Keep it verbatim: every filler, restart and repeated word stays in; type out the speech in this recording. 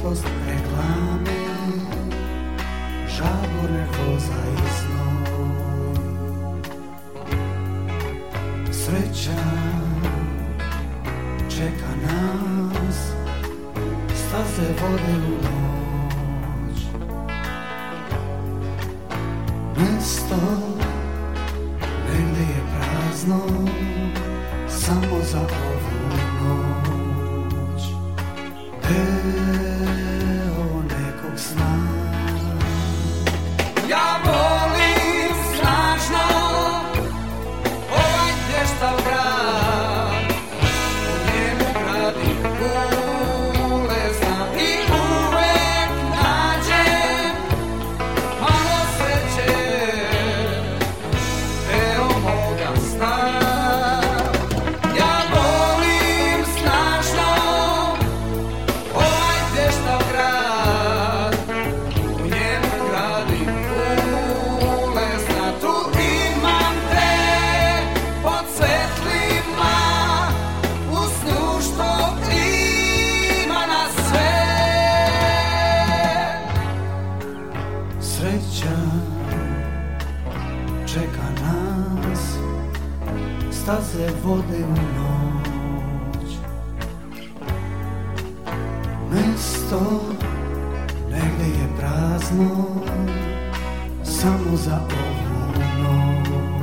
svetlost reklame, žagor nervoza i znoj. Sreća čeka nas, staze vode u noć. Mesto negdje je prazno, samo za ovu noć. Deo nekog sna. Ja volim snažno ovaj plještav grad, u njemu gradim kule znam i uvek nađem malo sreće, deo moga sna. Ja volim snažno ovaj plještav grad, u njemu gradim kule zna, tu imam te pod svetlima, u snu što ima na sve. Sreća čeka nas, staze vode u noć. Mesto negdje je prazno, samo za ovu noć.